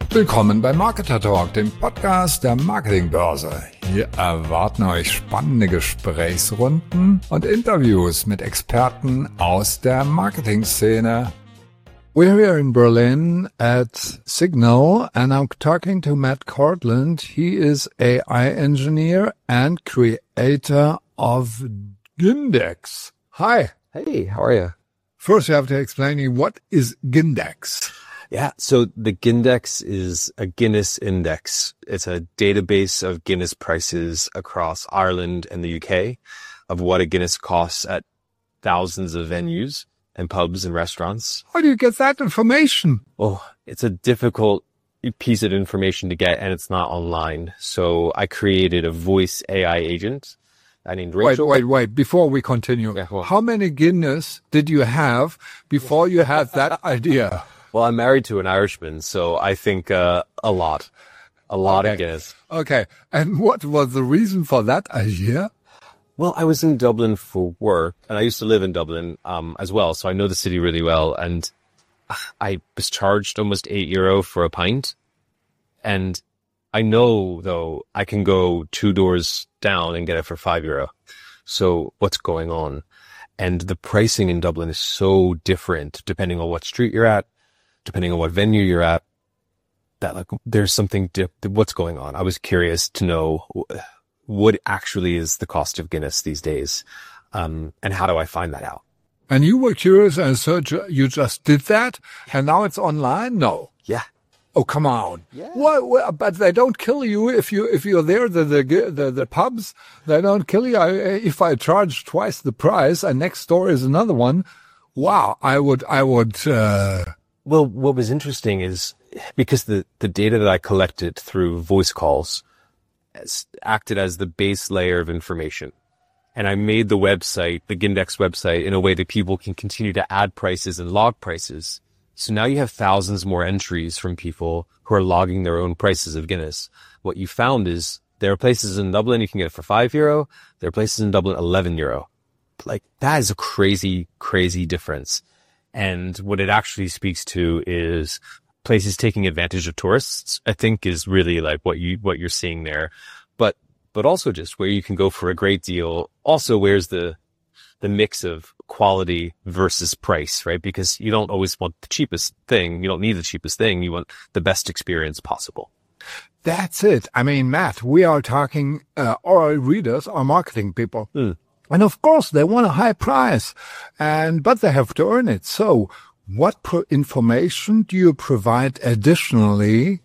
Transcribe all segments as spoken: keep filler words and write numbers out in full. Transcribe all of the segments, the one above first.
Willkommen bei Marketer Talk, dem Podcast der Marketingbörse. Hier erwarten euch spannende Gesprächsrunden und Interviews mit Experten aus der Marketingszene. We're here in Berlin at Signal, and I'm talking to Matt Cortland. He is A I engineer and creator of Gindex. Hi. Hey, how are you? First, you have to explain me, what is Gindex? Yeah, so the Gindex is a Guinness index. It's a database of Guinness prices across Ireland and the U K of what a Guinness costs at thousands of venues and pubs and restaurants. How do you get that information? Oh, it's a difficult piece of information to get, and it's not online. So I created a voice A I agent. I named Rachel. Wait, wait, wait. Before we continue, Yeah, well- how many Guinness did you have before you had that idea? Well, I'm married to an Irishman, so I think uh, a lot. A lot Okay. of Guinness. Okay. And what was the reason for that idea? Well, I was in Dublin for work, and I used to live in Dublin um, as well, so I know the city really well. And I was charged almost eight euro for a pint. And I know, though, I can go two doors down and get it for five euro. So what's going on? And the pricing in Dublin is so different depending on what street you're at, depending on what venue you're at, that like there's something dip. What's going on? I was curious to know what actually is the cost of Guinness these days, um, and how do I find that out? And you were curious and so ju- you just did that, and now it's online? No. Yeah. Oh, come on. Yeah. What, what, but they don't kill you if you if you're there. The the the, the pubs, they don't kill you. I, if I charge twice the price, and next door is another one, wow, I would I would. Uh, Well, what was interesting is because the, the data that I collected through voice calls as, acted as the base layer of information. And I made the website, the Gindex website, in a way that people can continue to add prices and log prices. So now you have thousands more entries from people who are logging their own prices of Guinness. What you found is there are places in Dublin you can get it for five euro. There are places in Dublin eleven euro. Like that is a crazy, crazy difference. And what it actually speaks to is places taking advantage of tourists, I think is really like what you, what you're seeing there. But, but also just where you can go for a great deal. Also, where's the, the mix of quality versus price, right? Because you don't always want the cheapest thing. You don't need the cheapest thing. You want the best experience possible. that's it. I mean, Matt, we are talking. Uh, our readers are marketing people. Mm. And of course, they want a high price, and but they have to earn it. So, what pro- information do you provide additionally,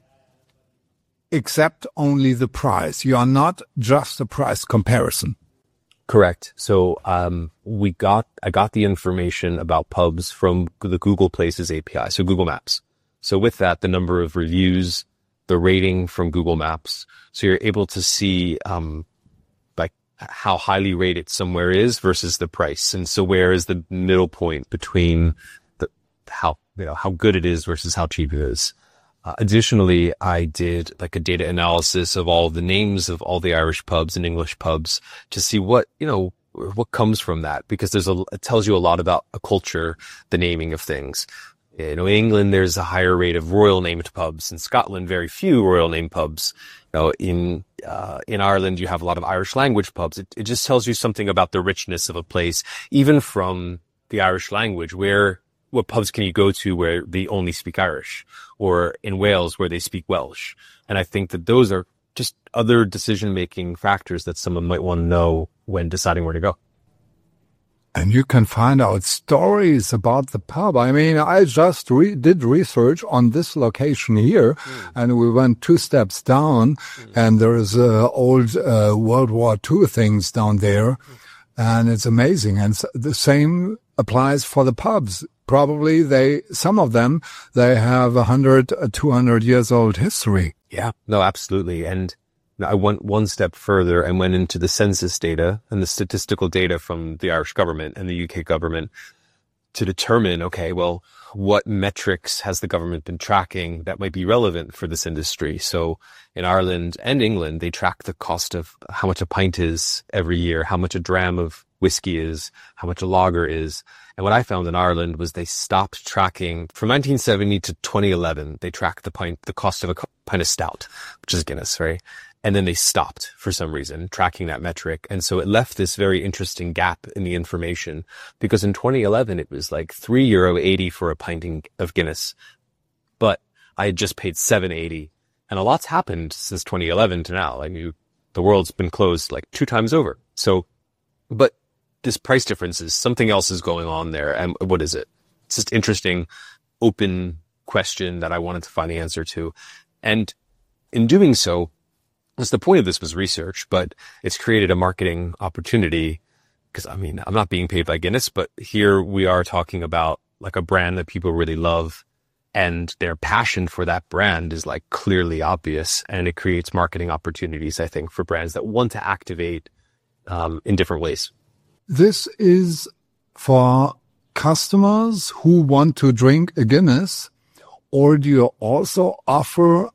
except only the price? You are not just a price comparison. Correct. So, um, we got, I got the information about pubs from the Google Places A P I. So Google Maps. So with that, the number of reviews, the rating from Google Maps. So you're able to see, um, like how highly rated somewhere is versus the price. And so where is the middle point between the, how, you know, how good it is versus how cheap it is. Uh, additionally, I did like a data analysis of all the names of all the Irish pubs and English pubs to see what, you know, what comes from that, because there's a, it tells you a lot about a culture, the naming of things. You know, in England, there's a higher rate of royal named pubs. In Scotland, very few royal named pubs. You know, in, uh, in Ireland, you have a lot of Irish language pubs. It, it just tells you something about the richness of a place, even from the Irish language. Where, what pubs can you go to where they only speak Irish, or in Wales where they speak Welsh? And I think that those are just other decision-making factors that someone might want to know when deciding where to go. And you can find out stories about the pub. I mean, I just re- did research on this location here, mm. and we went two steps down, mm. and there is uh, old uh, World War Two things down there, mm. and it's amazing. And so the same applies for the pubs. Probably they, some of them, they have a hundred, two hundred years old history. Yeah, no, absolutely. And I went one step further and went into the census data and the statistical data from the Irish government and the U K government to determine, okay, well, what metrics has the government been tracking that might be relevant for this industry? So in Ireland and England, they track the cost of how much a pint is every year, how much a dram of whiskey is, how much a lager is. And what I found in Ireland was they stopped tracking from nineteen seventy to twenty eleven. They tracked the pint, the cost of a pint of stout, which is Guinness, right? And then they stopped for some reason tracking that metric. And so it left this very interesting gap in the information, because in twenty eleven, it was like three euro eighty for a pint of Guinness, but I had just paid seven eighty. And a lot's happened since twenty eleven to now. Like you, the world's been closed like two times over. So, but this price difference is something else is going on there. And what is it? It's just interesting, open question that I wanted to find the answer to. And in doing so, that's the point of this was research, but it's created a marketing opportunity, because I mean, I'm not being paid by Guinness, but here we are talking about like a brand that people really love, and their passion for that brand is like clearly obvious, and it creates marketing opportunities, I think, for brands that want to activate um, in different ways. This is for customers who want to drink a Guinness, or do you also offer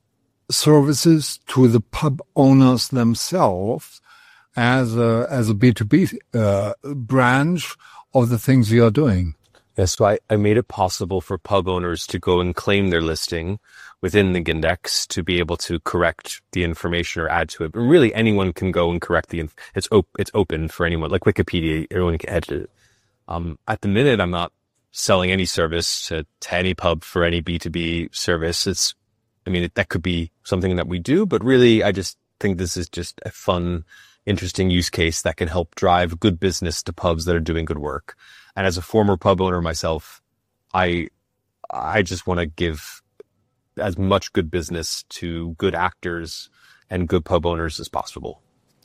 services to the pub owners themselves as a, as a B two B uh, branch of the things you're doing? Yes, so I, I made it possible for pub owners to go and claim their listing within the Gindex to be able to correct the information or add to it. But really, anyone can go and correct the inf- it's op- it's open for anyone, like Wikipedia, everyone can edit it. Um, at the minute, I'm not selling any service to, to any pub for any B two B service. It's I mean, it, that could be something that we do, but really, I just think this is just a fun, interesting use case that can help drive good business to pubs that are doing good work. And as a former pub owner myself, I, I just want to give as much good business to good actors and good pub owners as possible.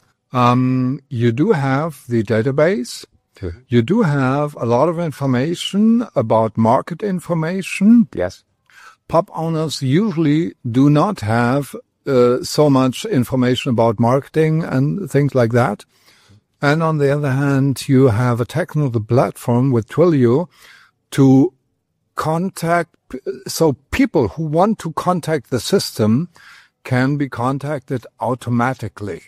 Um, you do have the database. Okay. You do have a lot of information about market information. Yes. Pub owners usually do not have uh, so much information about marketing and things like that. And on the other hand, you have a technical platform with Twilio to contact. So people who want to contact the system can be contacted automatically.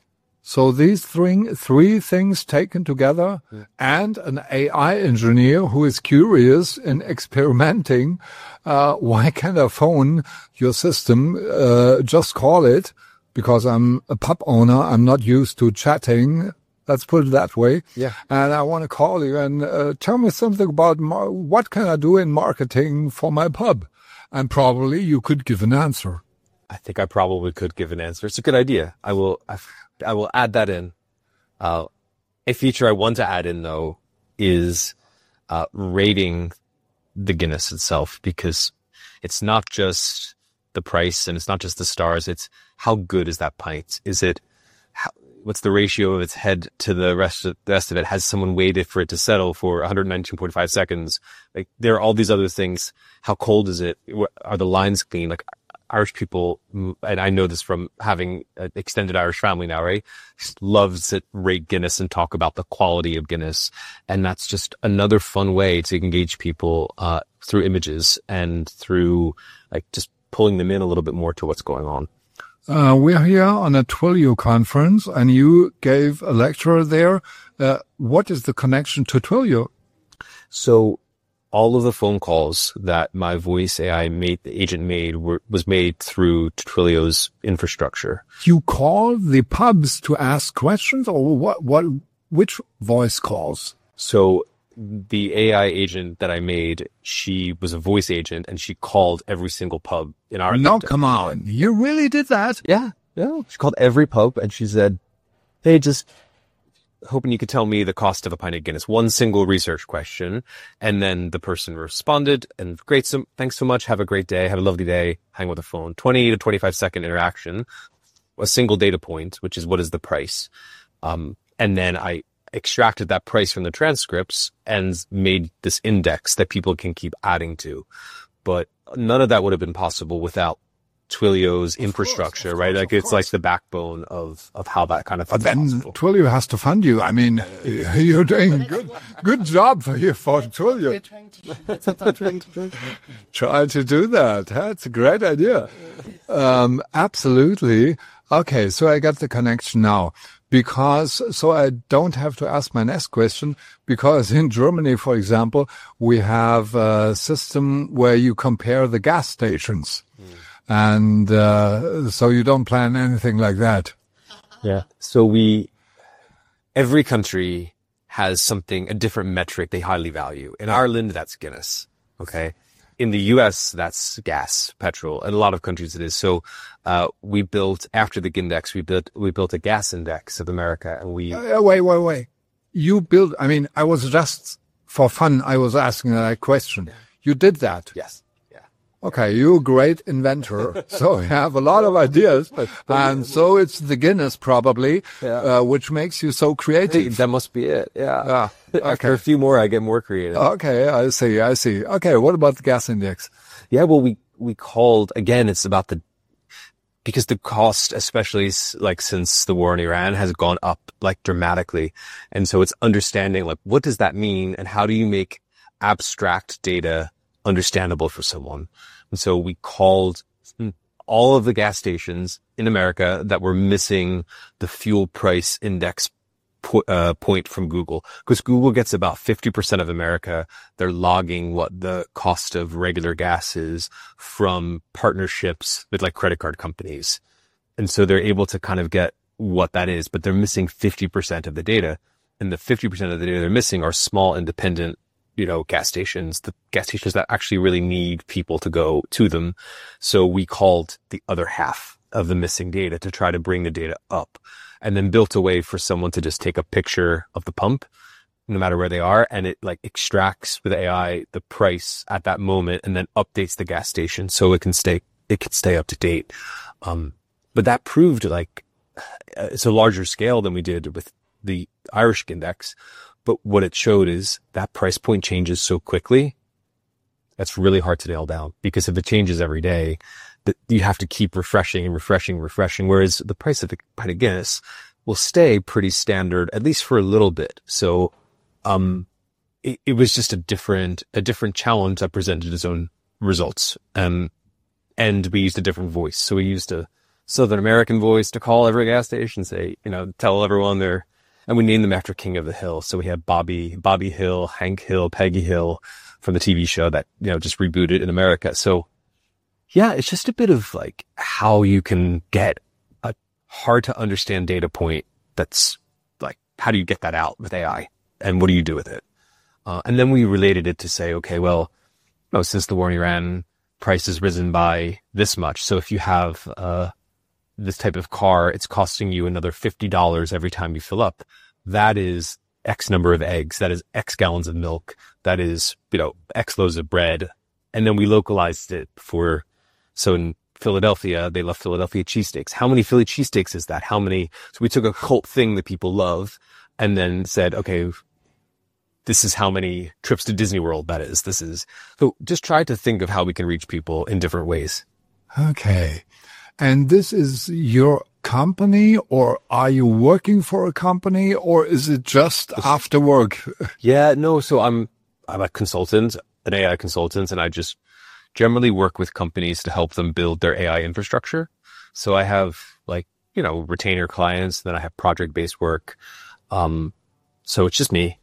So these three, three things taken together, yeah. And an A I engineer who is curious and experimenting, uh, why can't I phone your system? Uh, just call it, because I'm a pub owner. I'm not used to chatting. Let's put it that way. Yeah. And I want to call you and uh, tell me something about mar- what can I do in marketing for my pub? And probably you could give an answer. I think I probably could give an answer. It's a good idea. I will, I, I will add that in. Uh, a feature I want to add in though is, uh, rating the Guinness itself, because it's not just the price and it's not just the stars. It's how good is that pint? Is it, how, what's the ratio of its head to the rest of the rest of it? Has someone waited for it to settle for one hundred nineteen point five seconds? Like there are all these other things. How cold is it? Are the lines clean? Like, Irish people, and I know this from having an extended Irish family now, right? Loves to rate Guinness and talk about the quality of Guinness. And that's just another fun way to engage people, uh, through images and through like just pulling them in a little bit more to what's going on. Uh, we're here on a Twilio conference and you gave a lecture there. Uh, what is the connection to Twilio? So, all of the phone calls that my voice A I made, the agent made, were, was made through Twilio's infrastructure. You call the pubs to ask questions, or what? What? Which voice calls? So the A I agent that I made, she was a voice agent, and she called every single pub in our. No, come on! You really did that? Yeah, yeah. She called every pub, and she said, "Hey, just." Hoping you could tell me the cost of a pint of Guinness. One single research question. And then the person responded, and great, so, thanks so much. Have a great day. Have a lovely day. Hang with the phone. twenty to twenty-five second interaction. A single data point, which is what is the price. Um, and then I extracted that price from the transcripts and made this index that people can keep adding to. But none of that would have been possible without Twilio's infrastructure, course, right? Course, like it's course. Like the backbone of, of how that kind of. But then possible. Twilio has to fund you. I mean, you're doing good, good job for you for Twilio. Try to do that. That's a great idea. Um, absolutely. Okay, so I got the connection now. Because, so I don't have to ask my next question, because in Germany, for example, we have a system where you compare the gas stations. Mm. And uh, so you don't plan anything like that. Yeah. So we, every country has something, a different metric they highly value. In Ireland, that's Guinness. Okay. In the U S, that's gas, petrol. In a lot of countries it is. So, uh, we built, after the Gindex, we built, we built a gas index of America, and we... Uh, wait, wait, wait. You built, I mean, I was just, for fun, I was asking that question. You did that? Yes. Yeah. Okay, you're a great inventor. So you have a lot of ideas. And so it's the Guinness, probably, yeah. uh, which makes you so creative. Hey, that must be it. Yeah. Yeah. Okay. After a few more, I get more creative. Okay, I see, I see. Okay, what about the gas index? Yeah, well, we, we called, again, it's about the, because the cost, especially like since the war in Iran, has gone up like dramatically. And so it's understanding like, what does that mean? And how do you make abstract data understandable for someone? And so we called all of the gas stations in America that were missing the fuel price index po- uh, point from Google, because Google gets about fifty percent of America. They're logging what the cost of regular gas is from partnerships with like credit card companies. And so they're able to kind of get what that is, but they're missing fifty percent of the data. And the fifty percent of the data they're missing are small, independent, you know, gas stations, the gas stations that actually really need people to go to them. So we called the other half of the missing data to try to bring the data up, and then built a way for someone to just take a picture of the pump, no matter where they are. And it like extracts with A I the price at that moment and then updates the gas station so it can stay, it can stay up to date. Um, but that proved like it's a larger scale than we did with the Irish Index. But what it showed is that price point changes so quickly. That's really hard to nail down, because if it changes every day, that you have to keep refreshing and refreshing, refreshing. Whereas the price of a pint of Guinness will stay pretty standard, at least for a little bit. So, um, it, it was just a different, a different challenge that presented its own results. Um, and we used a different voice. So we used a Southern American voice to call every gas station, say, you know, tell everyone they're, and we named them after King of the Hill. So we had Bobby, Bobby Hill, Hank Hill, Peggy Hill from the T V show that, you know, just rebooted in America. So yeah, it's just a bit of like how you can get a hard to understand data point. That's like, how do you get that out with A I, and what do you do with it? Uh, and then we related it to say, okay, well, you know, since the war in Iran, price has risen by this much. So if you have, uh, this type of car, it's costing you another fifty dollars every time you fill up. That is X number of eggs. That is X gallons of milk. That is, you know, X loaves of bread. And then we localized it for, so in Philadelphia, they love Philadelphia cheesesteaks. How many Philly cheesesteaks is that? How many? So we took a cult thing that people love and then said, okay, this is how many trips to Disney World that is. This is, so just try to think of how we can reach people in different ways. Okay. And this is your company, or are you working for a company, or is it just after work? Yeah, no. So I'm, I'm a consultant, an A I consultant, and I just generally work with companies to help them build their A I infrastructure. So I have like, you know, retainer clients, then I have project-based work. Um, so it's just me.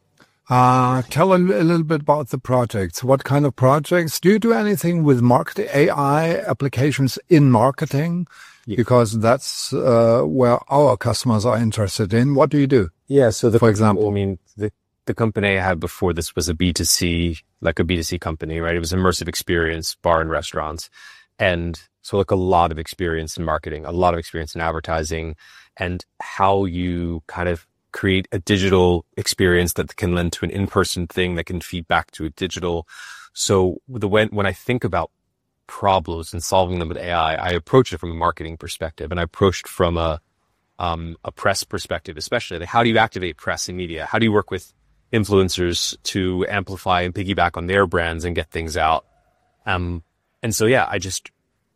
Uh, tell a, a little bit about the projects. What kind of projects? Do you do anything with marketing, A I applications in marketing? Yeah. Because that's uh, where our customers are interested in. What do you do? Yeah. So the, for example, I mean, the, the company I had before this was a B two C, like a B two C company, right? It was immersive experience, bar and restaurants. And so like a lot of experience in marketing, a lot of experience in advertising, and how you kind of create a digital experience that can lend to an in-person thing that can feed back to a digital. So the when when I think about problems and solving them with A I, I approach it from a marketing perspective, and I approached from a um, a press perspective, especially like how do you activate press and media? How do you work with influencers to amplify and piggyback on their brands and get things out? Um, and so yeah, I just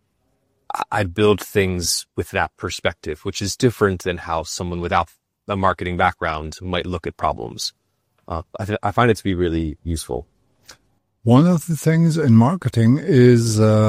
I build things with that perspective, which is different than how someone without a marketing background might look at problems. Uh, I, th- I find it to be really useful. One of the things in marketing is uh,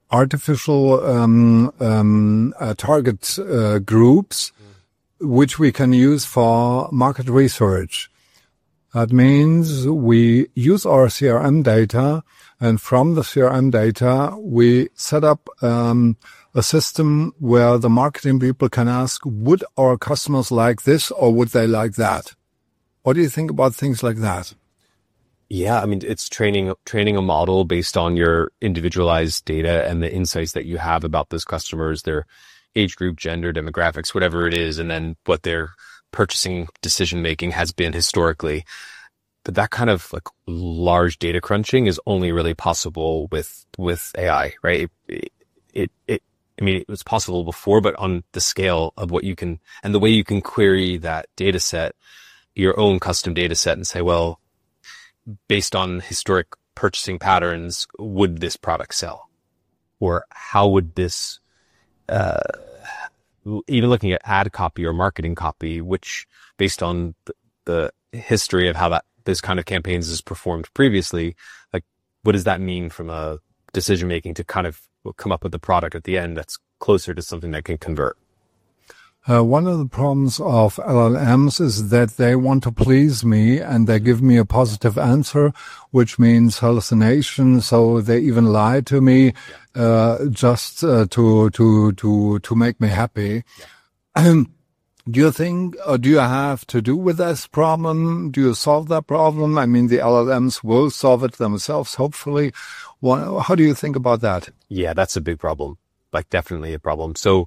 artificial um, um, uh, target uh, groups, mm. which we can use for market research. That means we use our C R M data, and from the C R M data, we set up um, a system where the marketing people can ask, would our customers like this or would they like that? What do you think about things like that? Yeah, I mean, it's training training a model based on your individualized data and the insights that you have about those customers, their age group, gender, demographics, whatever it is, and then what their purchasing decision making has been historically. But that kind of like large data crunching is only really possible with with A I, right? It, it, it I mean, it was possible before, but on the scale of what you can and the way you can query that data set, your own custom data set, and say, well, based on historic purchasing patterns, would this product sell? Or how would this, uh, even looking at ad copy or marketing copy, which based on the, the history of how that this kind of campaigns is performed previously, like what does that mean from a decision making to kind of come up with a product at the end that's closer to something that can convert? Uh, one of the problems of L L Ms is that they want to please me and they give me a positive answer, which means hallucination. So they even lie to me, uh, just uh, to, to, to, to make me happy. Yeah. Do you think, or do you have to do with this problem? Do you solve that problem? I mean, the L L Ms will solve it themselves, hopefully. Well, how do you think about that? Yeah, that's a big problem. Like definitely a problem. So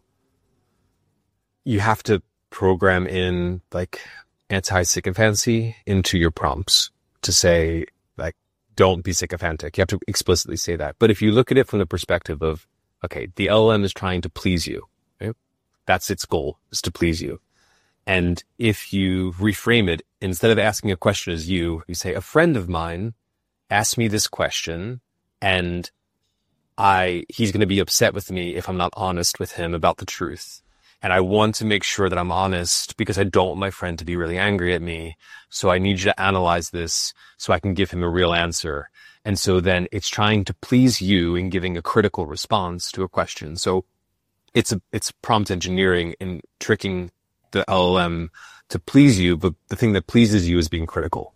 you have to program in like anti-sycophancy into your prompts to say, like, don't be sycophantic. You have to explicitly say that. But if you look at it from the perspective of, okay, the L L M is trying to please you. Right? That's its goal, is to please you. And if you reframe it, instead of asking a question as you, you say, a friend of mine asked me this question and I, he's going to be upset with me if I'm not honest with him about the truth. And I want to make sure that I'm honest because I don't want my friend to be really angry at me. So I need you to analyze this so I can give him a real answer. And so then it's trying to please you in giving a critical response to a question. So it's a, it's prompt engineering and tricking the L L M to please you. But the thing that pleases you is being critical.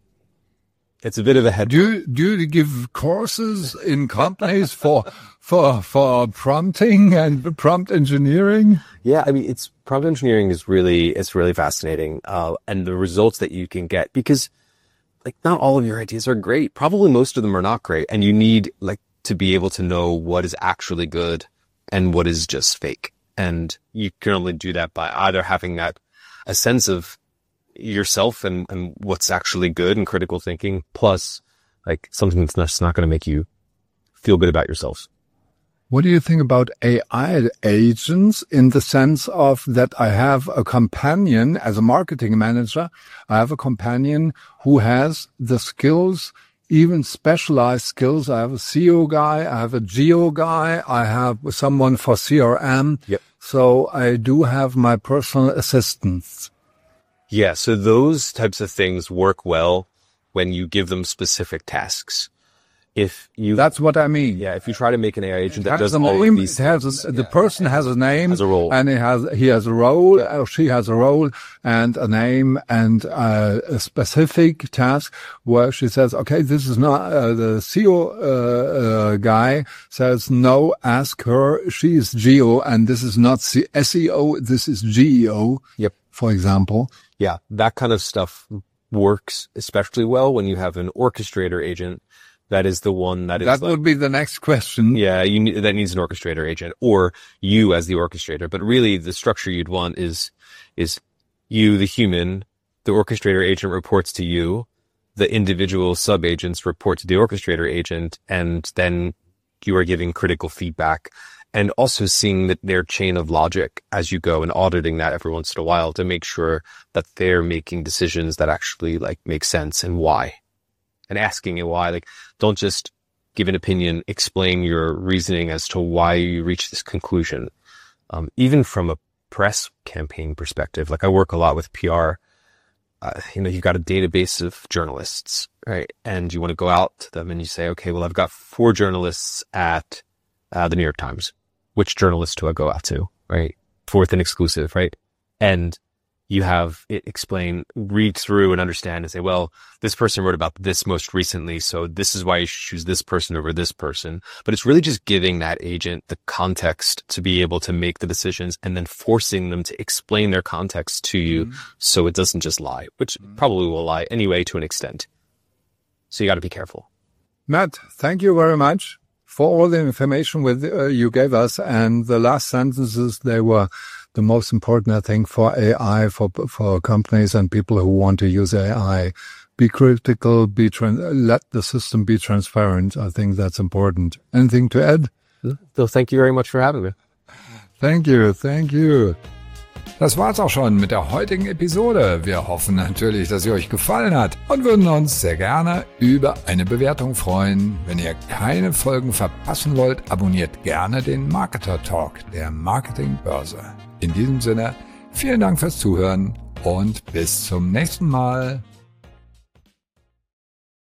It's a bit of a head. Do you, do you give courses in companies for, for, for prompting and prompt engineering? Yeah. I mean, it's prompt engineering is really, it's really fascinating. Uh, and the results that you can get, because like not all of your ideas are great. Probably most of them are not great. And you need like to be able to know what is actually good and what is just fake. And you can only do that by either having that, a sense of yourself and, and what's actually good and critical thinking, plus like something that's not, not going to make you feel good about yourselves. What do you think about A I agents in the sense of that I have a companion as a marketing manager? I have a companion who has the skills, even specialized skills. I have a S E O guy. I have a geo guy. I have someone for C R M. Yep. So I do have my personal assistants. Yeah, so those types of things work well when you give them specific tasks. If you, that's what I mean. Yeah, if you try to make an A I agent that does all these, has a, the yeah, person has a name, has a role, and he has he has a role, or she has a role and a name and uh, a specific task where she says, okay, this is not uh, the S E O uh, uh, guy says no, ask her. She is geo, and this is not C- S E O. This is G E O. Yep. For example. Yeah, that kind of stuff works especially well when you have an orchestrator agent. That is the one that is. That like, would be the next question. Yeah, you need, that needs an orchestrator agent or you as the orchestrator. But really the structure you'd want is, is you, the human, the orchestrator agent reports to you, the individual sub agents report to the orchestrator agent, and then you are giving critical feedback and also seeing that their chain of logic as you go and auditing that every once in a while to make sure that they're making decisions that actually like make sense and why. And asking it why, like, don't just give an opinion, explain your reasoning as to why you reach this conclusion. Um, even from a press campaign perspective, like I work a lot with P R, uh, you know, you've got a database of journalists, right? And you want to go out to them and you say, okay, well, I've got four journalists at Uh, the New York Times. Which journalist do I go out to, right? Fourth and exclusive, right? And you have it explain, read through and understand and say, well, this person wrote about this most recently, so this is why you should choose this person over this person. But it's really just giving that agent the context to be able to make the decisions and then forcing them to explain their context to you mm-hmm. so it doesn't just lie, which mm-hmm. probably will lie anyway to an extent. So you got to be careful. Matt, thank you very much for all the information with uh, you gave us. And the last sentences, they were the most important, I think, for A I, for for companies and people who want to use A I. Be critical, be trans- let the system be transparent. I think that's important. Anything to add? So thank you very much for having me. Thank you, thank you. Das war's auch schon mit der heutigen Episode. Wir hoffen natürlich, dass sie euch gefallen hat und würden uns sehr gerne über eine Bewertung freuen. Wenn ihr keine Folgen verpassen wollt, abonniert gerne den Marketer Talk der Marketingbörse. In diesem Sinne, vielen Dank fürs Zuhören und bis zum nächsten Mal.